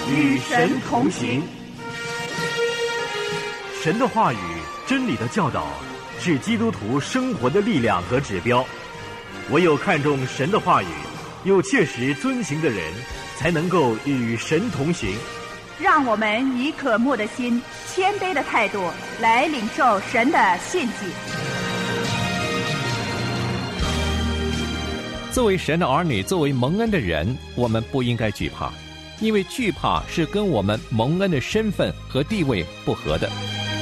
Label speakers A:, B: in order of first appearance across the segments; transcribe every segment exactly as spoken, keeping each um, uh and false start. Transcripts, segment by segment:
A: 与神同行。
B: 神的话语、真理的教导，是基督徒生活的力量和指标。唯有看重神的话语，又切实遵行的人，才能够与神同行。
A: 让我们以渴慕的心、谦卑的态度来领受神的信息。
C: 作为神的儿女，作为蒙恩的人，我们不应该惧怕，因为惧怕是跟我们蒙恩的身份和地位不合的。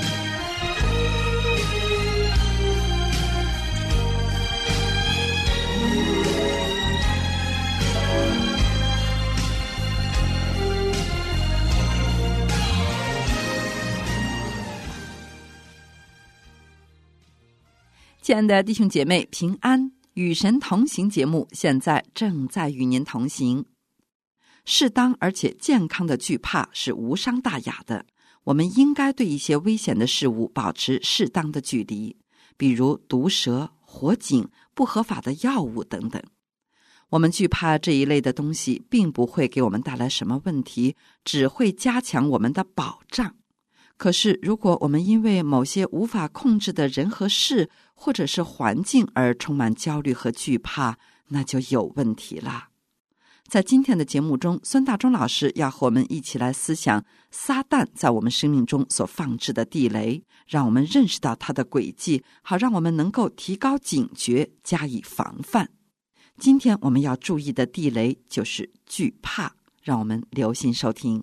D: 亲爱的弟兄姐妹，平安，与神同行节目现在正在与您同行。适当而且健康的惧怕是无伤大雅的，我们应该对一些危险的事物保持适当的距离，比如毒蛇、火警、不合法的药物等等。我们惧怕这一类的东西并不会给我们带来什么问题，只会加强我们的保障。可是如果我们因为某些无法控制的人和事或者是环境而充满焦虑和惧怕，那就有问题了。在今天的节目中，孙大中老师要和我们一起来思想撒旦在我们生命中所放置的地雷，让我们认识到他的诡计，好让我们能够提高警觉，加以防范。今天我们要注意的地雷就是惧怕，让我们留心收听。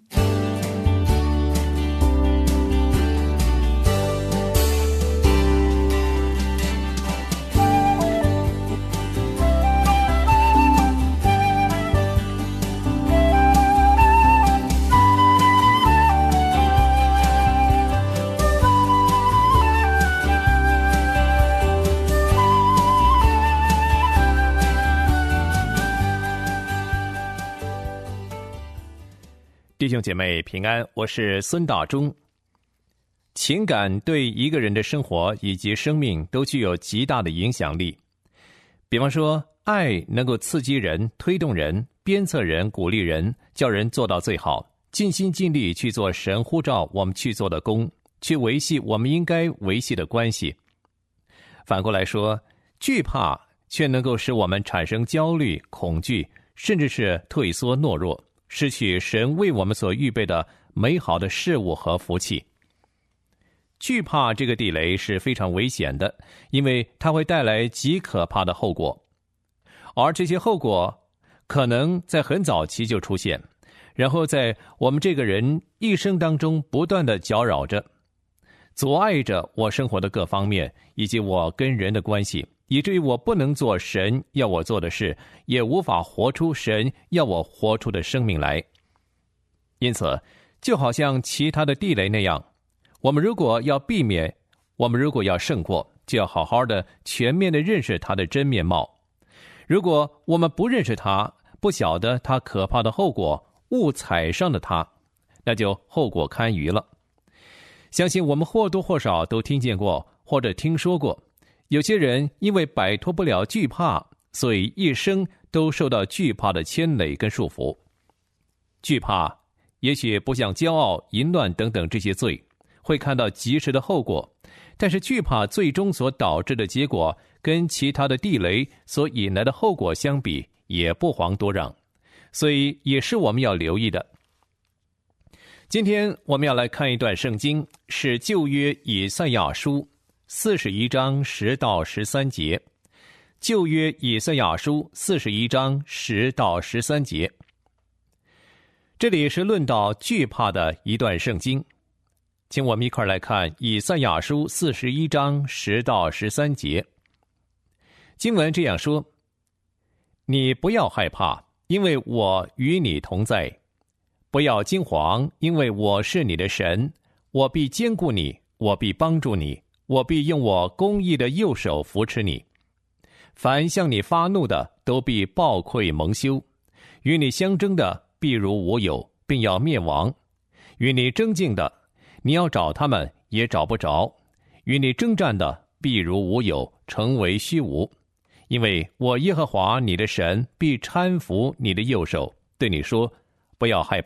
C: 弟兄姐妹平安，我是孙大中。情感对一个人的生活以及生命都具有极大的影响力。比方说，爱能够刺激人、推动人、鞭策人、鼓励人，叫人做到最好，尽心尽力去做神呼召我们去做的工，去维系我们应该维系的关系。反过来说，惧怕却能够使我们产生焦虑、恐惧，甚至是退缩懦弱，失去神为我们所预备的美好的事物和福气。惧怕这个地雷是非常危险的，因为它会带来极可怕的后果，而这些后果可能在很早期就出现，然后在我们这个人一生当中不断地搅扰着，阻碍着我生活的各方面，以及我跟人的关系，以至于我不能做神要我做的事，也无法活出神要我活出的生命来。因此，就好像其他的地雷那样，我们如果要避免，我们如果要胜过，就要好好的全面的认识它的真面貌。如果我们不认识它，不晓得它可怕的后果，误踩上了它，那就后果堪虞了。相信我们或多或少都听见过或者听说过，有些人因为摆脱不了惧怕，所以一生都受到惧怕的牵累跟束缚。惧怕也许不像骄傲、淫乱等等这些罪会看到及时的后果，但是惧怕最终所导致的结果跟其他的地雷所引来的后果相比，也不遑多让，所以也是我们要留意的。今天我们要来看一段圣经，是旧约以赛亚书四十一章十到十三节。旧约以赛亚书四十一章十到十三节，这里是论到惧怕的一段圣经。请我们一块来看以赛亚书四十一章十到十三节。经文这样说：你不要害怕，因为我与你同在；不要惊惶，因为我是你的神，我必坚固你，我必帮助你，我必用我公义的右手扶持你。凡向你发怒的，都必暴溃蒙羞；与你相争的，必如无有，并要灭亡；与你争竞的，你要找他们，也找不着；与你征战的，必如无有，成为虚无。因为我耶和华你的神必搀扶你的右手，对你说：不要害怕，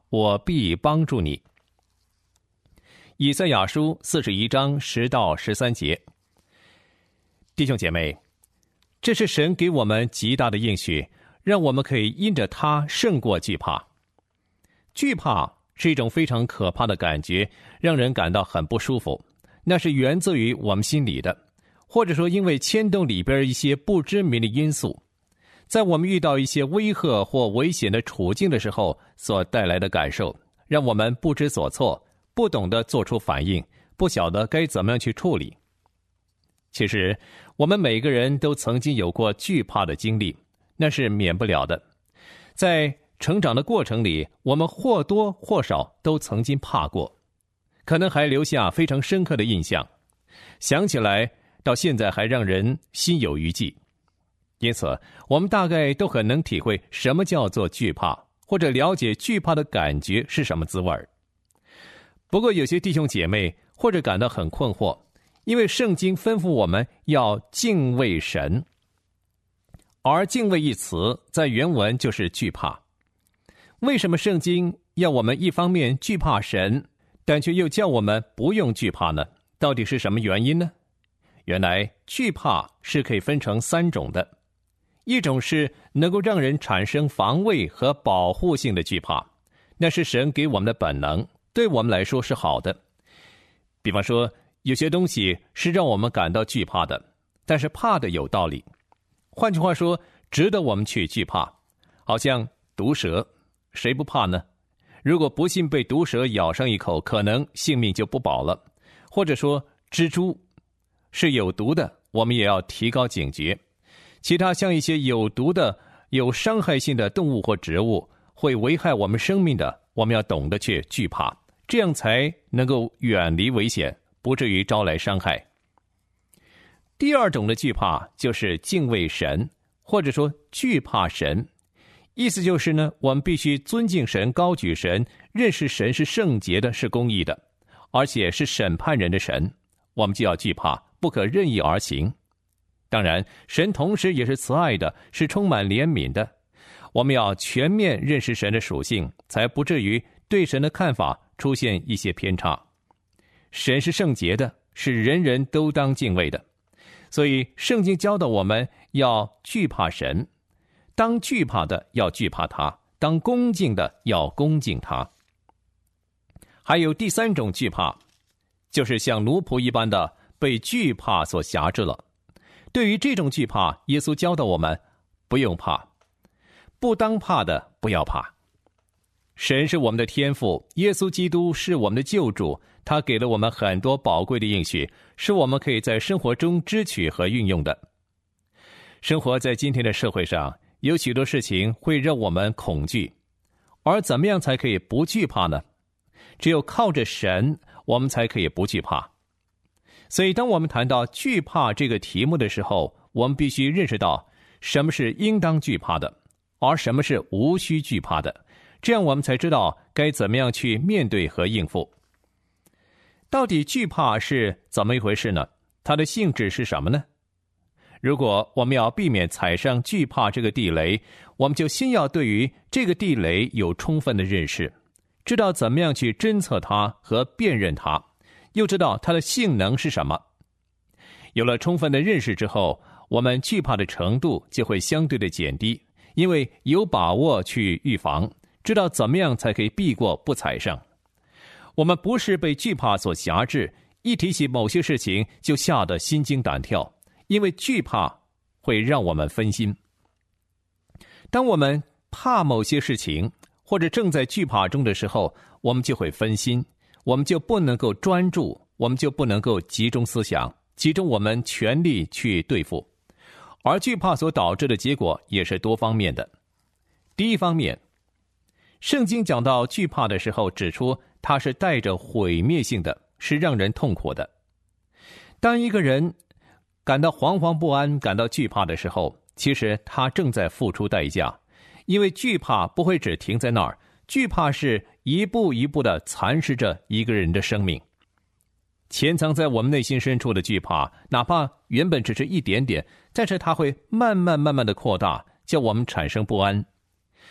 C: 我必帮助你。以赛亚书四十一章十到十三节。弟兄姐妹，这是神给我们极大的应许，让我们可以因着他胜过惧怕。惧怕是一种非常可怕的感觉，让人感到很不舒服，那是源自于我们心里的，或者说因为牵动里边一些不知名的因素，在我们遇到一些威吓或危险的处境的时候所带来的感受，让我们不知所措，不懂得做出反应，不晓得该怎么样去处理。其实我们每个人都曾经有过惧怕的经历，那是免不了的。在成长的过程里，我们或多或少都曾经怕过，可能还留下非常深刻的印象，想起来到现在还让人心有余悸。因此我们大概都很能体会什么叫做惧怕，或者了解惧怕的感觉是什么滋味。不过有些弟兄姐妹或者感到很困惑，因为圣经吩咐我们要敬畏神，而敬畏一词在原文就是惧怕。为什么圣经要我们一方面惧怕神，但却又叫我们不用惧怕呢？到底是什么原因呢？原来惧怕是可以分成三种的，一种是能够让人产生防卫和保护性的惧怕，那是神给我们的本能，对我们来说是好的。比方说有些东西是让我们感到惧怕的，但是怕的有道理，换句话说值得我们去惧怕。好像毒蛇，谁不怕呢？如果不幸被毒蛇咬上一口，可能性命就不保了。或者说蜘蛛是有毒的，我们也要提高警觉。其他像一些有毒的、有伤害性的动物或植物，会危害我们生命的，我们要懂得去惧怕，这样才能够远离危险，不至于招来伤害。第二种的惧怕就是敬畏神，或者说惧怕神。意思就是呢，我们必须尊敬神，高举神，认识神是圣洁的，是公义的，而且是审判人的神，我们就要惧怕，不可任意而行。当然神同时也是慈爱的，是充满怜悯的，我们要全面认识神的属性，才不至于对神的看法出现一些偏差。神是圣洁的，是人人都当敬畏的，所以圣经教导我们要惧怕神，当惧怕的要惧怕他，当恭敬的要恭敬他。还有第三种惧怕，就是像奴仆一般的被惧怕所辖制了。对于这种惧怕，耶稣教导我们不用怕，不当怕的不要怕。神是我们的天父，耶稣基督是我们的救主，他给了我们很多宝贵的应许，是我们可以在生活中支取和运用的。生活在今天的社会上，有许多事情会让我们恐惧，而怎么样才可以不惧怕呢？只有靠着神，我们才可以不惧怕。所以当我们谈到惧怕这个题目的时候，我们必须认识到什么是应当惧怕的，而什么是无需惧怕的，这样我们才知道该怎么样去面对和应付。到底惧怕是怎么一回事呢？它的性质是什么呢？如果我们要避免踩上惧怕这个地雷，我们就先要对于这个地雷有充分的认识，知道怎么样去侦测它和辨认它，又知道它的性能是什么。有了充分的认识之后，我们惧怕的程度就会相对的减低，因为有把握去预防，知道怎么样才可以避过不踩上。我们不是被惧怕所辖制，一提起某些事情就吓得心惊胆跳，因为惧怕会让我们分心。当我们怕某些事情，或者正在惧怕中的时候，我们就会分心，我们就不能够专注，我们就不能够集中思想，集中我们全力去对付。而惧怕所导致的结果也是多方面的。第一方面，圣经讲到惧怕的时候，指出它是带着毁灭性的，是让人痛苦的。当一个人感到惶惶不安，感到惧怕的时候，其实他正在付出代价，因为惧怕不会只停在那儿，惧怕是一步一步地蚕食着一个人的生命。潜藏在我们内心深处的惧怕，哪怕原本只是一点点，但是它会慢慢慢慢地扩大，叫我们产生不安。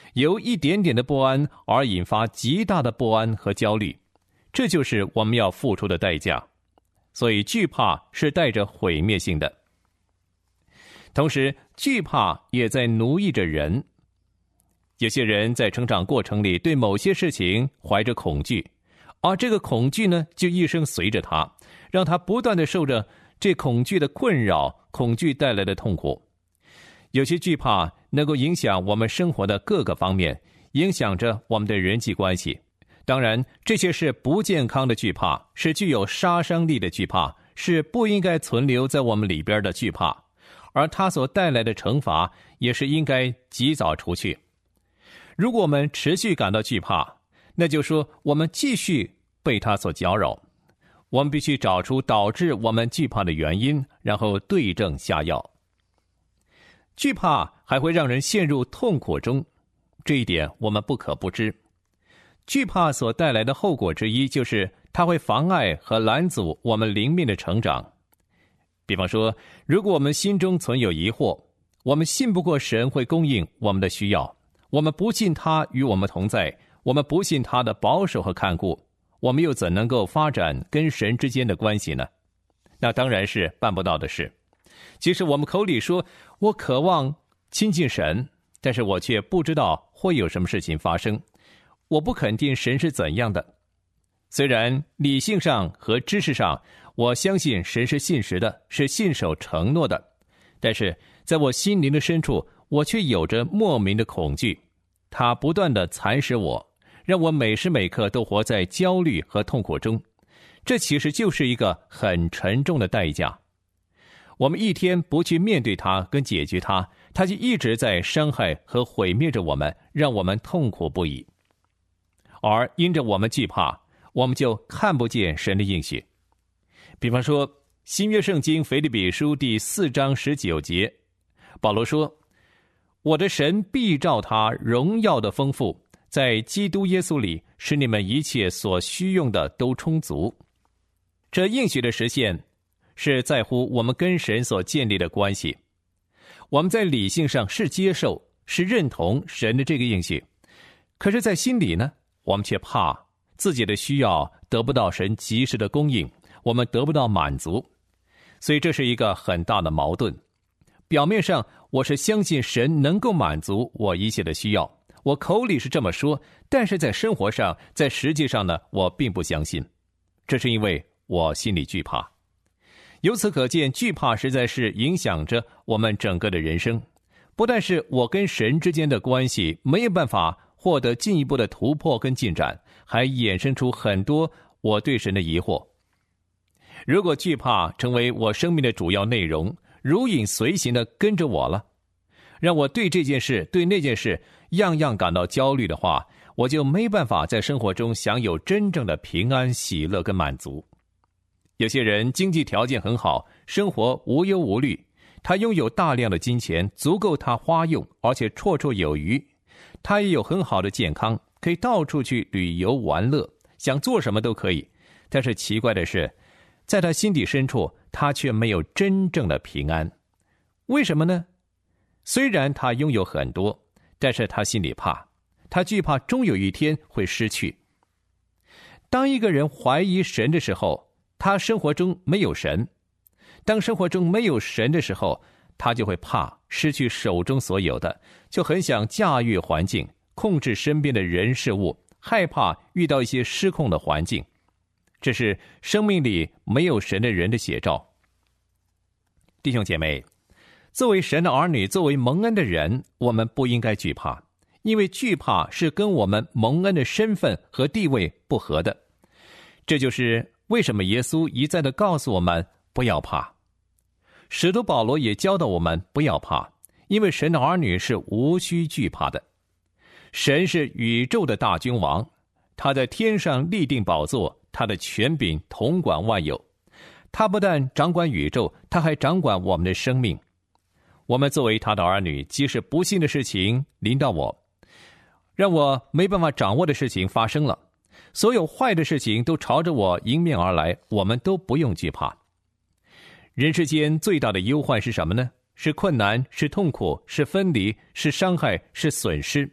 C: 由一点点的不安而引发极大的不安和焦虑，这就是我们要付出的代价。所以惧怕是带着毁灭性的。同时，惧怕也在奴役着人。有些人在成长过程里对某些事情怀着恐惧，而这个恐惧呢，就一生随着他，让他不断地受着这恐惧的困扰，恐惧带来的痛苦。有些惧怕能够影响我们生活的各个方面，影响着我们的人际关系。当然，这些是不健康的惧怕，是具有杀伤力的惧怕，是不应该存留在我们里边的惧怕，而它所带来的惩罚也是应该及早除去。如果我们持续感到惧怕，那就说我们继续被它所搅扰。我们必须找出导致我们惧怕的原因，然后对症下药。惧怕还会让人陷入痛苦中，这一点我们不可不知。惧怕所带来的后果之一，就是它会妨碍和拦阻我们灵命的成长。比方说，如果我们心中存有疑惑，我们信不过神会供应我们的需要，我们不信他与我们同在，我们不信他的保守和看顾，我们又怎能够发展跟神之间的关系呢？那当然是办不到的事。即使我们口里说我渴望亲近神，但是我却不知道会有什么事情发生，我不肯定神是怎样的。虽然理性上和知识上我相信神是信实的，是信守承诺的，但是在我心灵的深处，我却有着莫名的恐惧，它不断地蚕食我，让我每时每刻都活在焦虑和痛苦中。这其实就是一个很沉重的代价。我们一天不去面对它跟解决它，它就一直在伤害和毁灭着我们，让我们痛苦不已。而因着我们惧怕，我们就看不见神的应许。比方说，新约圣经腓立比书第四章十九节，保罗说，我的神必照他荣耀的丰富，在基督耶稣里，使你们一切所需用的都充足。这应许的实现是在乎我们跟神所建立的关系。我们在理性上是接受，是认同神的这个应许，可是在心里呢，我们却怕自己的需要得不到神及时的供应，我们得不到满足。所以这是一个很大的矛盾。表面上我是相信神能够满足我一切的需要，我口里是这么说，但是在生活上，在实际上呢，我并不相信。这是因为我心里惧怕。由此可见，惧怕实在是影响着我们整个的人生。不但是我跟神之间的关系没有办法获得进一步的突破跟进展，还衍生出很多我对神的疑惑。如果惧怕成为我生命的主要内容，如影随形的跟着我了，让我对这件事对那件事样样感到焦虑的话，我就没办法在生活中享有真正的平安喜乐跟满足。有些人经济条件很好，生活无忧无虑，他拥有大量的金钱，足够他花用，而且绰绰有余。他也有很好的健康，可以到处去旅游玩乐，想做什么都可以。但是奇怪的是，在他心底深处，他却没有真正的平安。为什么呢？虽然他拥有很多，但是他心里怕，他惧怕终有一天会失去。当一个人怀疑神的时候，他生活中没有神；当生活中没有神的时候，他就会怕失去手中所有的，就很想驾驭环境，控制身边的人事物，害怕遇到一些失控的环境。这是生命里没有神的人的写照。弟兄姐妹，作为神的儿女，作为蒙恩的人，我们不应该惧怕，因为惧怕是跟我们蒙恩的身份和地位不合的。这就是为什么耶稣一再地告诉我们不要怕。使徒保罗也教导我们不要怕，因为神的儿女是无需惧怕的。神是宇宙的大君王，他在天上立定宝座，他的权柄统管万有。他不但掌管宇宙，他还掌管我们的生命。我们作为他的儿女，即使不幸的事情临到我，让我没办法掌握的事情发生了，所有坏的事情都朝着我迎面而来，我们都不用惧怕。人世间最大的忧患是什么呢？是困难，是痛苦，是分离，是伤害，是损失。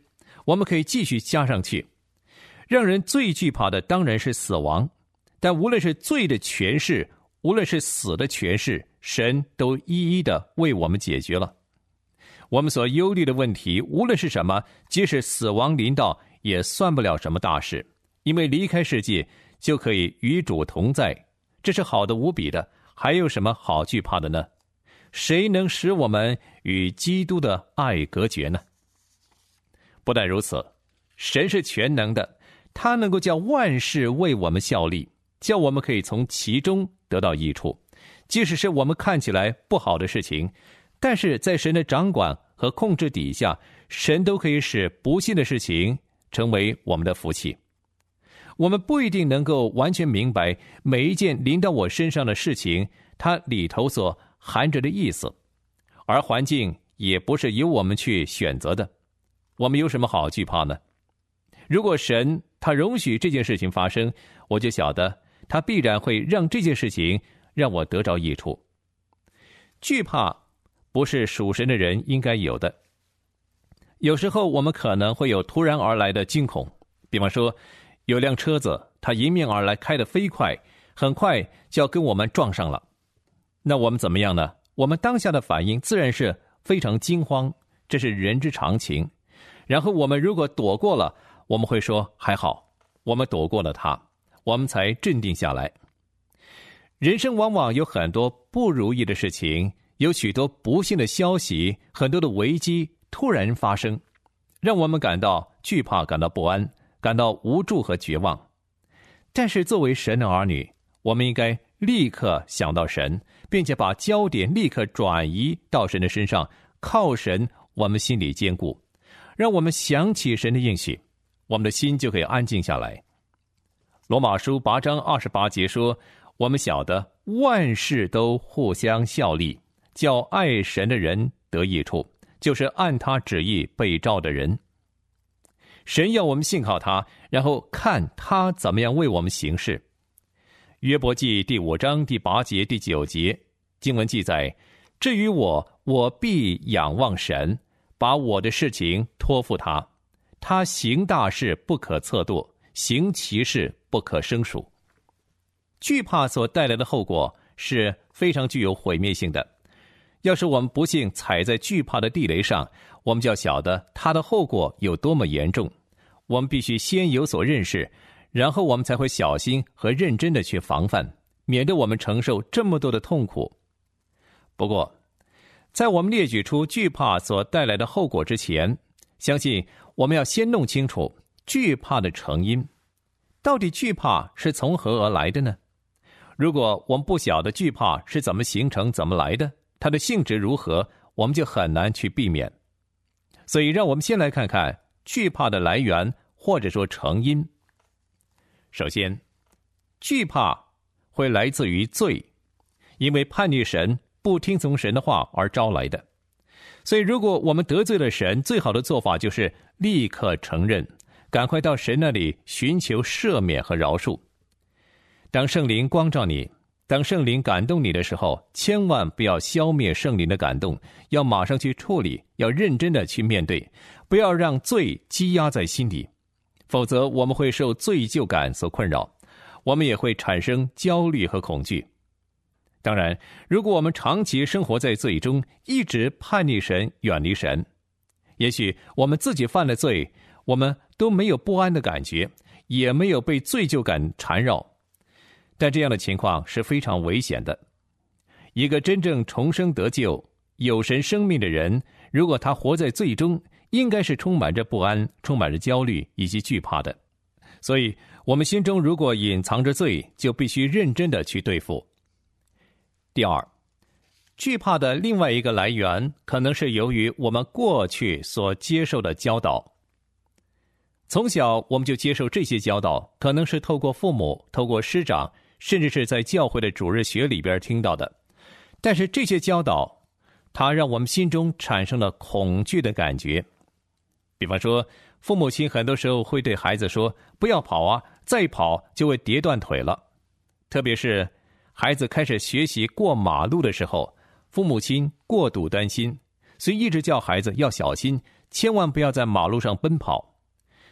C: 我们可以继续加上去。让人最惧怕的当然是死亡，但无论是罪的权势，无论是死的权势，神都一一的为我们解决了。我们所忧虑的问题，无论是什么，即使死亡临到，也算不了什么大事，因为离开世界就可以与主同在，这是好的无比的，还有什么好惧怕的呢？谁能使我们与基督的爱隔绝呢？不但如此，神是全能的，他能够叫万事为我们效力，叫我们可以从其中得到益处。即使是我们看起来不好的事情，但是在神的掌管和控制底下，神都可以使不幸的事情成为我们的福气。我们不一定能够完全明白每一件临到我身上的事情，它里头所含着的意思，而环境也不是由我们去选择的。我们有什么好惧怕呢？如果神他容许这件事情发生，我就晓得他必然会让这件事情让我得着益处。惧怕不是属神的人应该有的。有时候我们可能会有突然而来的惊恐，比方说有辆车子它迎面而来，开得飞快，很快就要跟我们撞上了。那我们怎么样呢？我们当下的反应自然是非常惊慌，这是人之常情。然后我们如果躲过了，我们会说还好，我们躲过了它，我们才镇定下来。人生往往有很多不如意的事情，有许多不幸的消息，很多的危机突然发生，让我们感到惧怕，感到不安，感到无助和绝望。但是作为神的儿女，我们应该立刻想到神，并且把焦点立刻转移到神的身上，靠神我们心里坚固，让我们想起神的应许，我们的心就可以安静下来。罗马书八章二十八节说，我们晓得万事都互相效力，叫爱神的人得益处，就是按他旨意被召的人。神要我们信靠他，然后看他怎么样为我们行事。约伯记第五章第八节第九节经文记载，至于我，我必仰望神，把我的事情托付他，他行大事不可测度，行奇事不可胜数。惧怕所带来的后果是非常具有毁灭性的。要是我们不幸踩在惧怕的地雷上，我们就要晓得它的后果有多么严重。我们必须先有所认识，然后我们才会小心和认真的去防范，免得我们承受这么多的痛苦。不过，在我们列举出惧怕所带来的后果之前，相信我们要先弄清楚惧怕的成因。到底惧怕是从何而来的呢？如果我们不晓得惧怕是怎么形成、怎么来的，它的性质如何，我们就很难去避免。所以让我们先来看看惧怕的来源，或者说成因。首先，惧怕会来自于罪，因为叛逆神、不听从神的话而招来的。所以如果我们得罪了神，最好的做法就是立刻承认，赶快到神那里寻求赦免和饶恕。当圣灵光照你，当圣灵感动你的时候，千万不要消灭圣灵的感动，要马上去处理，要认真的去面对，不要让罪积压在心里，否则我们会受罪疚感所困扰，我们也会产生焦虑和恐惧。当然，如果我们长期生活在罪中，一直叛逆神、远离神，也许我们自己犯了罪，我们都没有不安的感觉，也没有被罪疚感缠绕。但这样的情况是非常危险的。一个真正重生得救、有神生命的人，如果他活在罪中，应该是充满着不安、充满着焦虑以及惧怕的。所以我们心中如果隐藏着罪，就必须认真的去对付。第二，惧怕的另外一个来源，可能是由于我们过去所接受的教导。从小我们就接受这些教导，可能是透过父母、透过师长，甚至是在教会的主日学里边听到的。但是这些教导，它让我们心中产生了恐惧的感觉。比方说，父母亲很多时候会对孩子说，不要跑啊，再跑就会跌断腿了。特别是孩子开始学习过马路的时候，父母亲过度担心，所以一直叫孩子要小心，千万不要在马路上奔跑。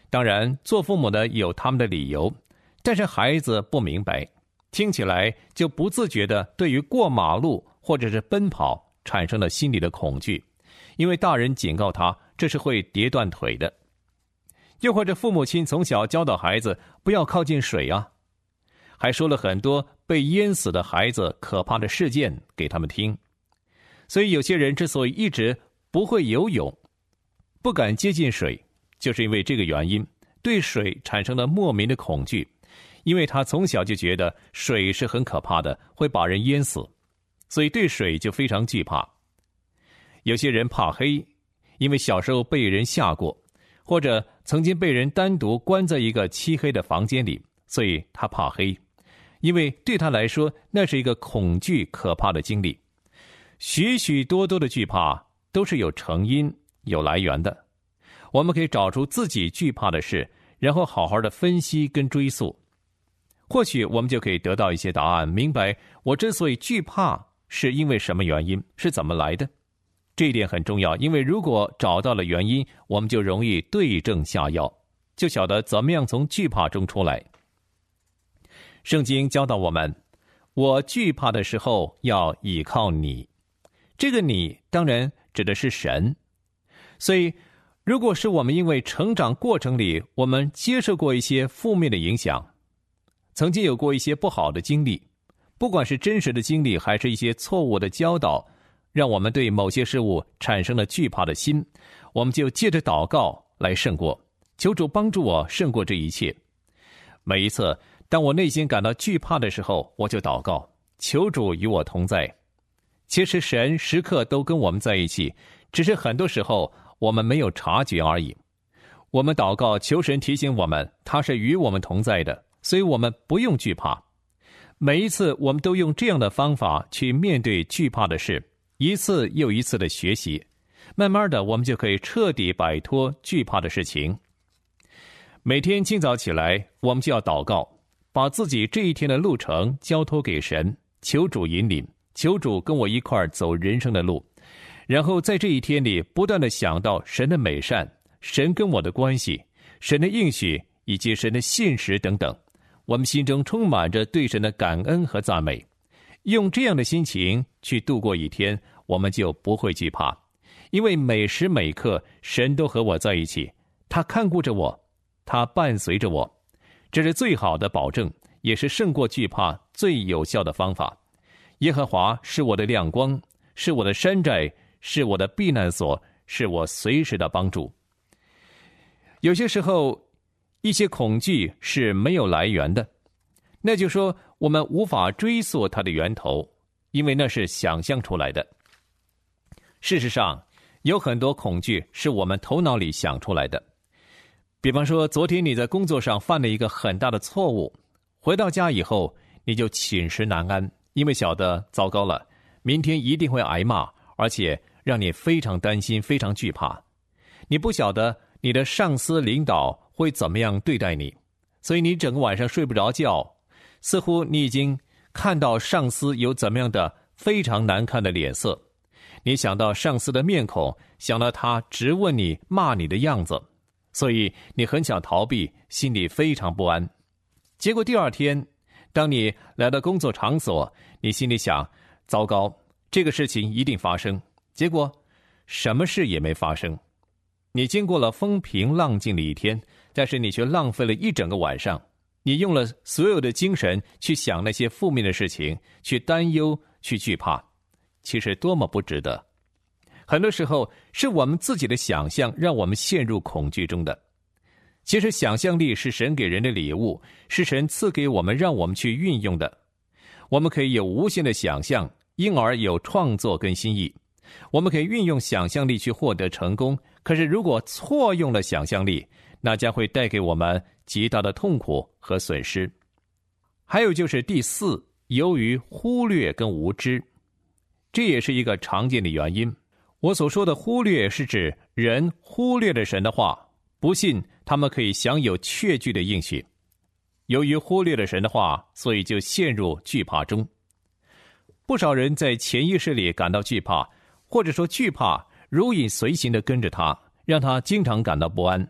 C: 当然，做父母的有他们的理由，但是孩子不明白，听起来就不自觉地对于过马路或者是奔跑产生了心理的恐惧，因为大人警告他这是会跌断腿的。又或者父母亲从小教导孩子不要靠近水啊，还说了很多被淹死的孩子可怕的事件给他们听。所以有些人之所以一直不会游泳，不敢接近水，就是因为这个原因，对水产生了莫名的恐惧，因为他从小就觉得水是很可怕的，会把人淹死，所以对水就非常惧怕。有些人怕黑，因为小时候被人吓过，或者曾经被人单独关在一个漆黑的房间里，所以他怕黑，因为对他来说那是一个恐惧可怕的经历。许许多多的惧怕都是有成因有来源的，我们可以找出自己惧怕的事，然后好好的分析跟追溯，或许我们就可以得到一些答案，明白我之所以惧怕是因为什么原因，是怎么来的。这一点很重要，因为如果找到了原因，我们就容易对症下药，就晓得怎么样从惧怕中出来。圣经教导我们，我惧怕的时候要倚靠你。这个你当然指的是神。所以如果是我们因为成长过程里我们接受过一些负面的影响，曾经有过一些不好的经历，不管是真实的经历还是一些错误的教导，让我们对某些事物产生了惧怕的心，我们就借着祷告来胜过，求主帮助我胜过这一切。每一次当我内心感到惧怕的时候，我就祷告，求主与我同在。其实神时刻都跟我们在一起，只是很多时候我们没有察觉而已。我们祷告求神提醒我们，他是与我们同在的，所以我们不用惧怕。每一次我们都用这样的方法去面对惧怕的事，一次又一次的学习，慢慢的我们就可以彻底摆脱惧怕的事情。每天清早起来，我们就要祷告，把自己这一天的路程交托给神，求主引领，求主跟我一块儿走人生的路，然后在这一天里不断的想到神的美善，神跟我的关系，神的应许以及神的信实等等，我们心中充满着对神的感恩和赞美。用这样的心情去度过一天，我们就不会惧怕，因为每时每刻神都和我在一起，他看顾着我，他伴随着我，这是最好的保证，也是胜过惧怕最有效的方法。耶和华是我的亮光，是我的山寨，是我的避难所，是我随时的帮助。有些时候一些恐惧是没有来源的，那就说我们无法追溯它的源头，因为那是想象出来的。事实上有很多恐惧是我们头脑里想出来的。比方说昨天你在工作上犯了一个很大的错误，回到家以后你就寝食难安，因为晓得糟糕了，明天一定会挨骂，而且让你非常担心，非常惧怕。你不晓得你的上司领导会怎么样对待你，所以你整个晚上睡不着觉，似乎你已经看到上司有怎么样的非常难看的脸色，你想到上司的面孔，想到他质问你骂你的样子，所以你很想逃避，心里非常不安。结果第二天当你来到工作场所，你心里想，糟糕，这个事情一定发生，结果什么事也没发生。你经过了风平浪静的一天，但是你却浪费了一整个晚上，你用了所有的精神去想那些负面的事情，去担忧，去惧怕，其实多么不值得。很多时候是我们自己的想象让我们陷入恐惧中的。其实想象力是神给人的礼物，是神赐给我们让我们去运用的。我们可以有无限的想象，因而有创作跟新意。我们可以运用想象力去获得成功，可是如果错用了想象力，那将会带给我们极大的痛苦和损失。还有就是第四，由于忽略跟无知，这也是一个常见的原因。我所说的忽略是指人忽略了神的话，不信他们可以享有确据的应许。由于忽略了神的话，所以就陷入惧怕中。不少人在潜意识里感到惧怕，或者说惧怕如影随形地跟着他，让他经常感到不安。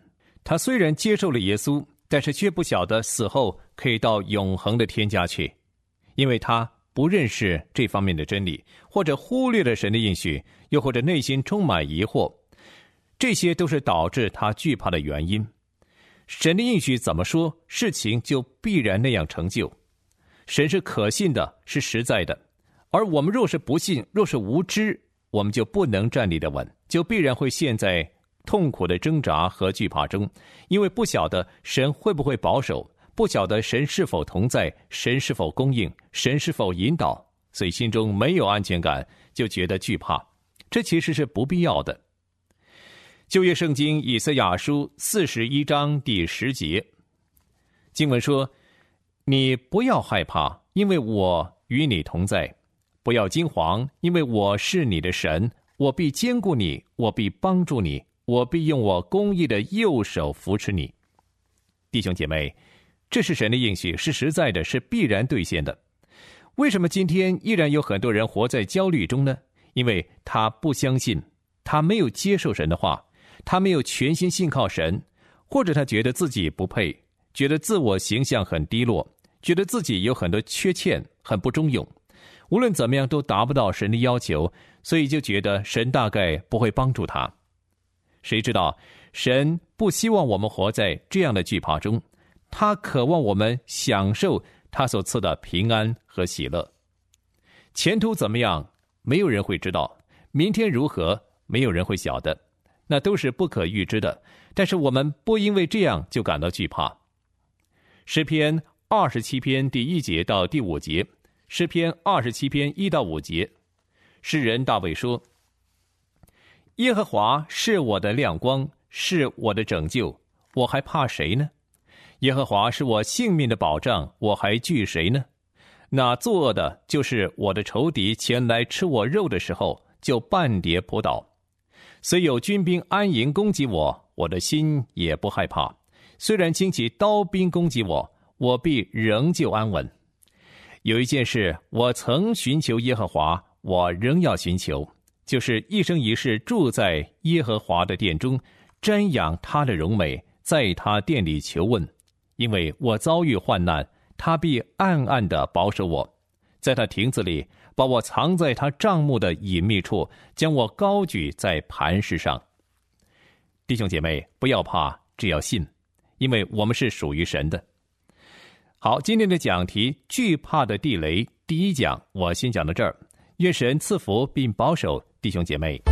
C: 他虽然接受了耶稣，但是却不晓得死后可以到永恒的天家去，因为他不认识这方面的真理，或者忽略了神的应许，又或者内心充满疑惑，这些都是导致他惧怕的原因。神的应许怎么说，事情就必然那样成就。神是可信的，是实在的，而我们若是不信，若是无知，我们就不能站立得稳，就必然会陷在痛苦的挣扎和惧怕中，因为不晓得神会不会保守，不晓得神是否同在，神是否供应，神是否引导，所以心中没有安全感，就觉得惧怕。这其实是不必要的。旧约圣经以赛亚书四十一章第十节，经文说：你不要害怕，因为我与你同在；不要惊惶，因为我是你的神，我必坚固你，我必帮助你，我必用我公义的右手扶持你。弟兄姐妹，这是神的应许，是实在的，是必然兑现的。为什么今天依然有很多人活在焦虑中呢？因为他不相信，他没有接受神的话，他没有全心信靠神，或者他觉得自己不配，觉得自我形象很低落，觉得自己有很多缺陷，很不中用，无论怎么样都达不到神的要求，所以就觉得神大概不会帮助他。谁知道神不希望我们活在这样的惧怕中，他渴望我们享受他所赐的平安和喜乐。前途怎么样，没有人会知道，明天如何，没有人会晓得，那都是不可预知的，但是我们不因为这样就感到惧怕。诗篇二十七篇第一节到第五节，诗篇二十七篇一到五节，诗人大卫说：耶和华是我的亮光，是我的拯救，我还怕谁呢？耶和华是我性命的保障，我还惧谁呢？那作恶的，就是我的仇敌，前来吃我肉的时候，就半跌扑倒。虽有军兵安营攻击我，我的心也不害怕；虽然兴起刀兵攻击我，我必仍旧安稳。有一件事，我曾寻求耶和华，我仍要寻求，就是一生一世住在耶和华的殿中，瞻仰他的荣美，在他殿里求问。因为我遭遇患难，他必暗暗地保守我，在他亭子里把我藏在他帐幕的隐秘处，将我高举在磐石上。弟兄姐妹，不要怕，只要信，因为我们是属于神的。好，今天的讲题惧怕的地雷第一讲，我先讲到这儿。愿神赐福并保守弟兄姐妹。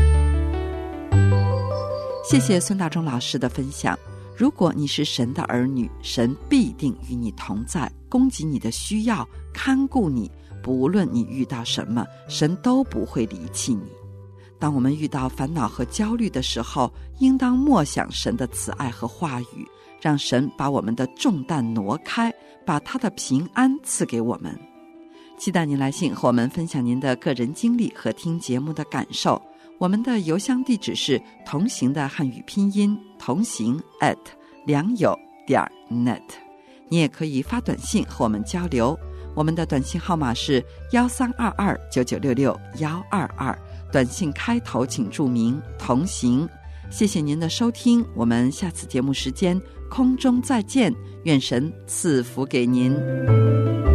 D: 谢谢孙大中老师的分享。如果你是神的儿女，神必定与你同在，供给你的需要，看顾你，不论你遇到什么，神都不会离弃你。当我们遇到烦恼和焦虑的时候，应当默想神的慈爱和话语，让神把我们的重担挪开，把他的平安赐给我们。期待您来信和我们分享您的个人经历和听节目的感受。我们的邮箱地址是同行的汉语拼音同行 at 良友点 net。 你也可以发短信和我们交流，我们的短信号码是幺三二二九九六六幺二二，短信开头请注明同行。谢谢您的收听，我们下次节目时间空中再见，愿神赐福给您。